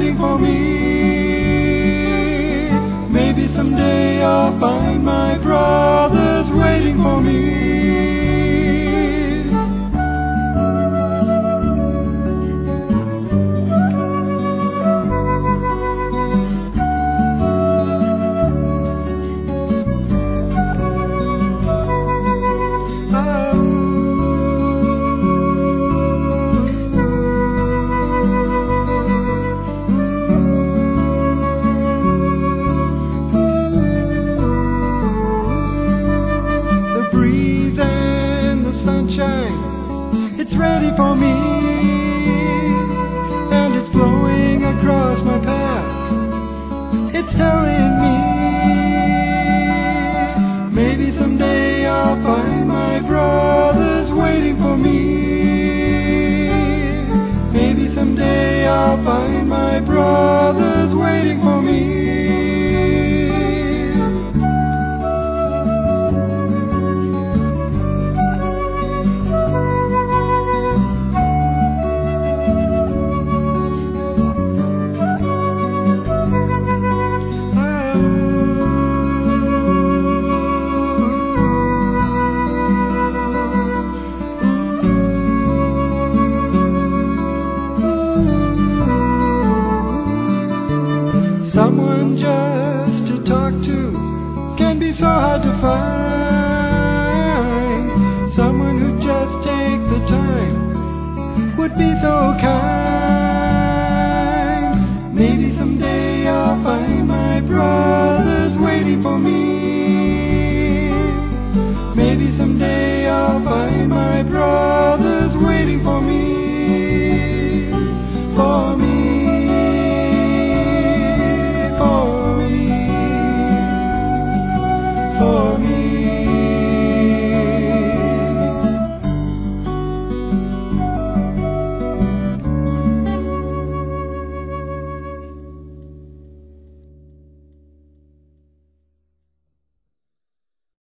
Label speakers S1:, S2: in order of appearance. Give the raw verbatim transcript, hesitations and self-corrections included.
S1: waiting for me. Maybe someday I'll find my brothers waiting for me. It's ready for me, and it's blowing across my path. It's telling me, maybe someday I'll find my brothers waiting for me. Maybe someday I'll find my brothers waiting for me. Someone just to talk to can be so hard to find. Someone who'd just take the time would be so kind.